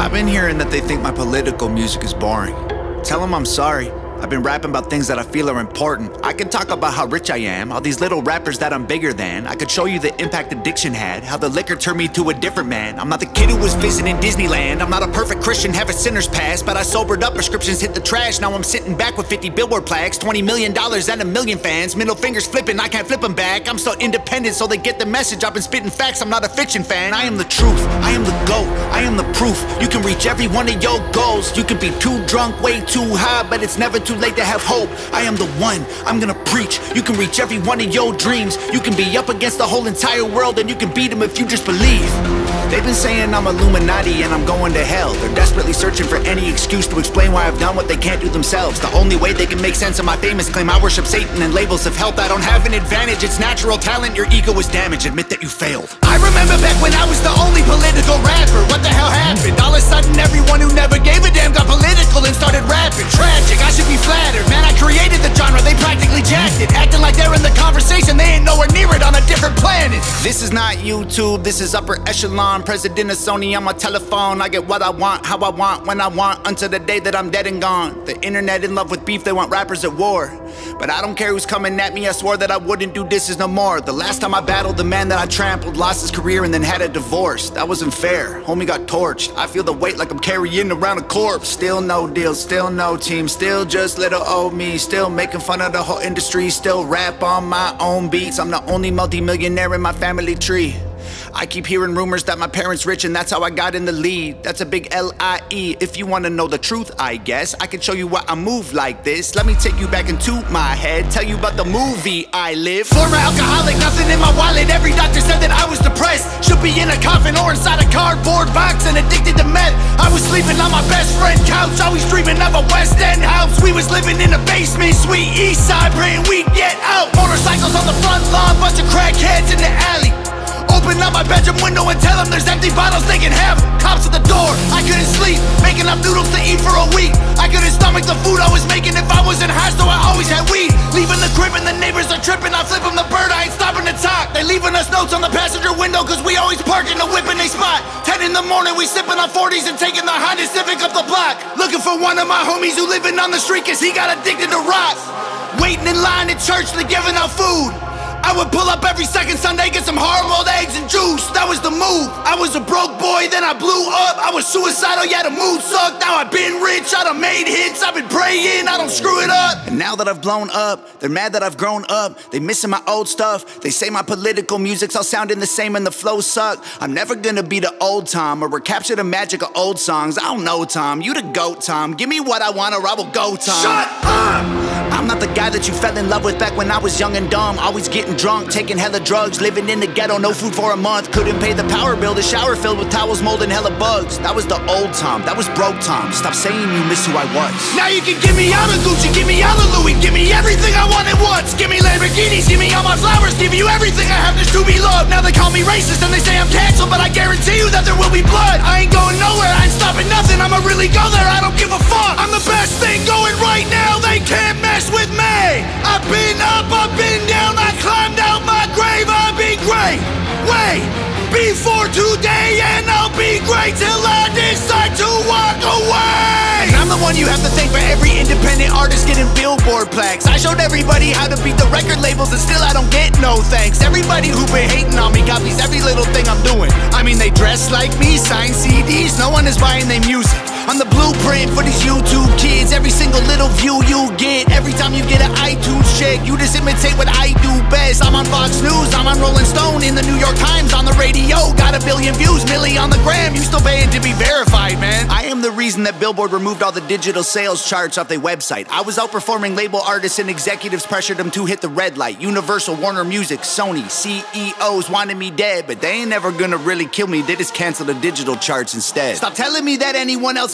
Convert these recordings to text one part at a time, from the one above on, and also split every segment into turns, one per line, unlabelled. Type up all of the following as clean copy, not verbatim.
I've been hearing that they think my political music is boring. Tell them I'm sorry. I've been rapping about things that I feel are important. I can talk about how rich I am, all these little rappers that I'm bigger than. I could show you the impact addiction had, how the liquor turned me to a different man. I'm not the kid who was visiting Disneyland. I'm not a perfect Christian, have a sinner's past, but I sobered up, prescriptions hit the trash. Now I'm sitting back with 50 billboard plaques, $20 million and a million fans. Middle fingers flipping, I can't flip them back. I'm so independent so they get the message. I've been spitting facts, I'm not a fiction fan. I am the truth, I am the GOAT, I am the proof. You can reach every one of your goals. You can be too drunk, way too high, but it's never too late to have hope. I am the one, I'm gonna preach. You can reach every one of your dreams. You can be up against the whole entire world, and you can beat them if you just believe. They've been saying I'm Illuminati and I'm going to hell. They're desperately searching for any excuse to explain why I've done what they can't do themselves. The only way they can make sense of my famous claim I worship Satan and labels of health. I don't have an advantage, it's natural talent. Your ego is damaged, admit that you failed. I remember back when I was the only political rapper. What the hell happened? All of a sudden everyone who never gave a damn got political and started rapping. Tragic, I should be flattered. Man, I created the genre, they practically jacked it. Acting like they're in the conversation, they ain't nowhere near it, on a different planet. This is not YouTube, this is upper echelon. President of Sony on my telephone. I get what I want, how I want, when I want, until the day that I'm dead and gone. The internet in love with beef, they want rappers at war. But I don't care who's coming at me, I swore that I wouldn't do disses no more. The last time I battled, the man that I trampled lost his career and then had a divorce. That wasn't fair, homie got torched. I feel the weight like I'm carrying around a corpse. Still no deal, still no team, still just little old me. Still making fun of the whole industry, still rap on my own beats. I'm the only multi-millionaire in my family tree. I keep hearing rumors that my parents rich and that's how I got in the lead. That's a big L-I-E. If you wanna know the truth, I guess I can show you why I move like this. Let me take you back into my head, tell you about the movie I live. Former alcoholic, nothing in my wallet. Every doctor said that I was depressed. Should be in a coffin or inside a cardboard box and addicted to meth. I was sleeping on my best friend couch, always dreaming of a West End house. We was living in a basement, sweet east side, praying we'd get out. Motorcycles on the front lawn, bunch of crackheads in the alley. Open up my bedroom window and tell them there's empty bottles they can have. Cops at the door, I couldn't sleep, making up noodles to eat for a week. I couldn't stomach the food I was making if I wasn't high, so I always had weed. Leaving the crib and the neighbors are tripping, I flip them the bird, I ain't stopping to talk. They leaving us notes on the passenger window cause we always park in the whip in they spot. 10 in the morning we sipping on 40s and taking the Honda Civic up the block. Looking for one of my homies who living on the street cause he got addicted to rock. Waiting in line at church, they giving out food. I would pull up every second Sunday, get some hard-boiled eggs and juice. That was the move. I was a broke boy, then I blew up. I was suicidal, yeah, the mood sucked. Now I've been rich, I done made hits. I've been praying, I don't screw it up. And now that I've blown up, they're mad that I've grown up. They missing my old stuff. They say my political music's all sounding the same and the flows suck. I'm never gonna be the old Tom or recapture the magic of old songs. I don't know, Tom. You the GOAT, Tom. Give me what I want or I will go, Tom.
Shut up!
I'm not the guy that you fell in love with back when I was young and dumb. Always getting drunk, taking hella drugs, living in the ghetto, no food for a month. Couldn't pay the power bill, the shower filled with towels, mold and hella bugs. That was the old Tom, that was broke Tom. Stop saying you miss who I was.
Now you can give me all the Gucci, give me all the Louis, give me everything I want at once. Give me Lamborghinis, give me all my flowers, give you everything I have just to be loved. Now they call me racist and they say I'm canceled, but I guarantee you that there will be blood. I ain't going nowhere, I ain't stopping nothing, I'ma really go there, I don't give a fuck. I'm the best thing going right now, they can't mess with me. I've been up, I've been down, I climbed out my grave, I'll be great. Wait, before today, and I'll be great till I decide to walk away.
And I'm the one you have to thank for every independent artist getting billboard plaques. I showed everybody how to beat the record labels and still I don't get no thanks. Everybody who been hating on me copies every little thing I'm doing. I mean they dress like me, sign CDs, no one is buying their music. I'm the blueprint for these YouTube kids. Every single little view you get, every time you get an iTunes check, you just imitate what I do best. I'm on Fox News, I'm on Rolling Stone, in the New York Times, on the radio. Got a billion views, milli on the gram. You still paying to be verified, man. I am the reason that Billboard removed all the digital sales charts off their website. I was outperforming label artists and executives pressured them to hit the red light. Universal, Warner Music, Sony, CEOs wanted me dead, but they ain't never gonna really kill me. They just cancel the digital charts instead. Stop telling me that anyone else is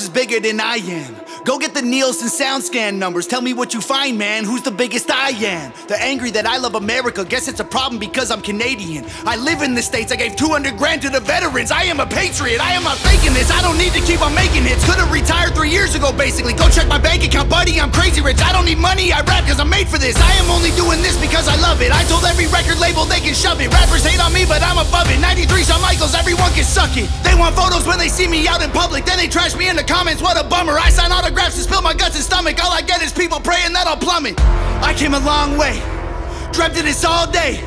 is bigger than I am. Go get the Nielsen SoundScan numbers. Tell me what you find, man. Who's the biggest I am? They're angry that I love America. Guess it's a problem because I'm Canadian. I live in the States. I gave 200 grand to the veterans. I am a patriot. I am not faking this. I don't need to keep on making hits. Could've retired 3 years ago, basically. Go check my bank account, buddy. I'm crazy rich. I don't need money. I rap because I'm made for this. I am only doing this because I love it. I told every record label they can shove it. Rappers hate on me, but I'm above it. 93 Shawn Michaels, everyone can suck it. They want photos when they see me out in public. Then they trash me in the comments. What a bummer. I sign autographs and spill my guts and stomach. All I get is people praying that I'll plummet. I came a long way. Dreamt of this all day.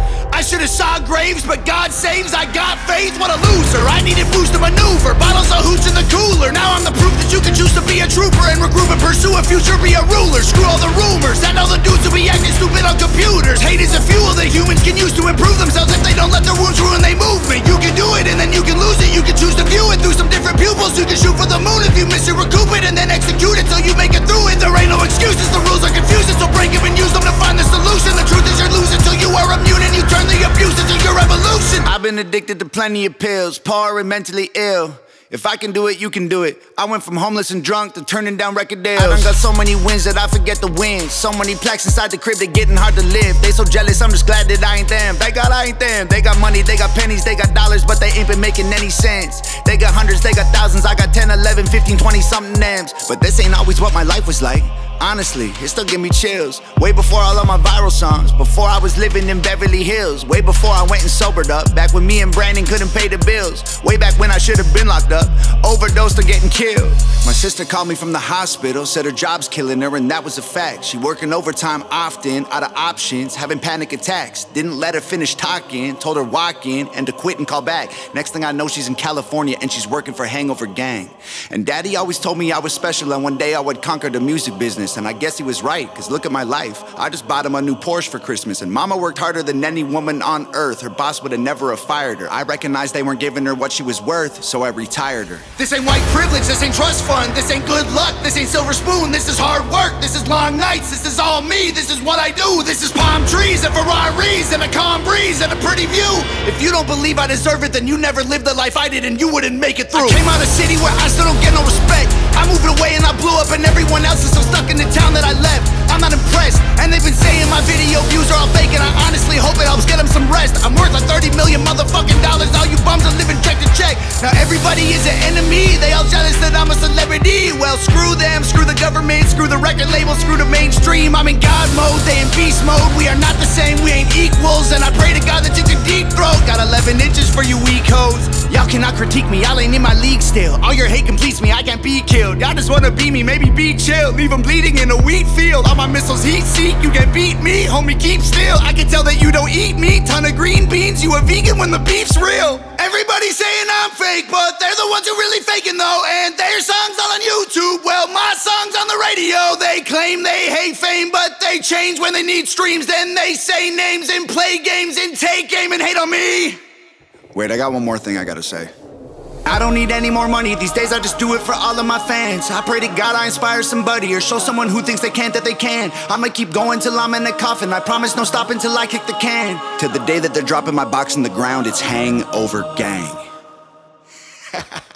I should've saw graves, but God saves. I got faith, what a loser. I needed boost to maneuver. Bottles of hooch in the cooler. Now I'm the proof that you can choose to be a trooper and regroup and pursue a future, be a ruler. Screw all the rumors and all the dudes who be acting stupid on computers. Hate is a fuel that humans can use to improve themselves if they don't let their wounds ruin their movement. You can do it and then you can lose it. You can choose to view it through some different pupils. You can shoot for the moon if you miss it, recoup it, and then execute it till you make it through it. There ain't no excuses, the rules are confusing, so break them and use them to find the solution. The truth is you're losing till you are immune and you turn the abuse into your revolution. I've been addicted to plenty of pills, poor and mentally ill. If I can do it, you can do it. I went from homeless and drunk to turning down record deals. I done got so many wins that I forget the wins. So many plaques inside the crib, they getting hard to live. They so jealous, I'm just glad that I ain't them. Thank God I ain't them. They got money, they got pennies, they got dollars, but they ain't been making any sense. They got hundreds, they got thousands, I got 10, 11, 15, 20 something M's. But this ain't always what my life was like. Honestly, it still give me chills. Way before all of my viral songs, before I was living in Beverly Hills, way before I went and sobered up, back when me and Brandon couldn't pay the bills, way back when I should have been locked up, overdosed or getting killed. My sister called me from the hospital, said her job's killing her, and that was a fact. She working overtime often, out of options, having panic attacks. Didn't let her finish talking, told her walk in and to quit and call back. Next thing I know, she's in California and she's working for Hangover Gang. And Daddy always told me I was special and one day I would conquer the music business. And I guess he was right, cause look at my life. I just bought him a new Porsche for Christmas, and Mama worked harder than any woman on earth. Her boss would have never have fired her. I recognized they weren't giving her what she was worth, so I retired her. This ain't white privilege, this ain't trust fund, this ain't good luck, this ain't silver spoon, this is hard work, this is long nights, this is all me, this is what I do, this is palm trees and Ferraris and a calm breeze and a pretty view. If you don't believe I deserve it, then you never lived the life I did and you wouldn't make it through. I came out of a city where I still don't get no respect. I moved away and I blew up and everyone else is still stuck in the town that I left. I'm not impressed, and they've been saying my video views are all fake, and I honestly hope it helps get them some rest. I'm worth like 30 million motherfucking dollars, all you bums are living check to check. Now everybody is an enemy, they all jealous that I'm a celebrity. Well, screw them, screw the government, screw the record label, screw the mainstream. I'm in God mode, they in beast mode. We are not the same, we ain't equals, and I pray to God that you can deep throat. Got 11 inches for you weak hoes. Y'all cannot critique me, y'all ain't in my league still. All your hate completes me, I can't be killed. Y'all just wanna be me, maybe be chill. Leave them bleeding in a wheat field. All my missiles heat seek, you can't beat me. Homie, keep still, I can tell that you don't eat meat. Ton of green beans, you a vegan when the beef's real. Everybody's saying I'm fake, but they're the ones who really faking though. And their songs all on YouTube, well my songs on the radio. They claim they hate fame, but they change when they need streams. Then they say names and play games and take aim and hate on me.
Wait, I got one more thing I gotta say.
I don't need any more money, these days I just do it for all of my fans. I pray to God I inspire somebody or show someone who thinks they can't that they can. I'ma keep going till I'm in a coffin, I promise no stopping till I kick the can.
Till the day that they're dropping my box in the ground, it's Hangover Gang.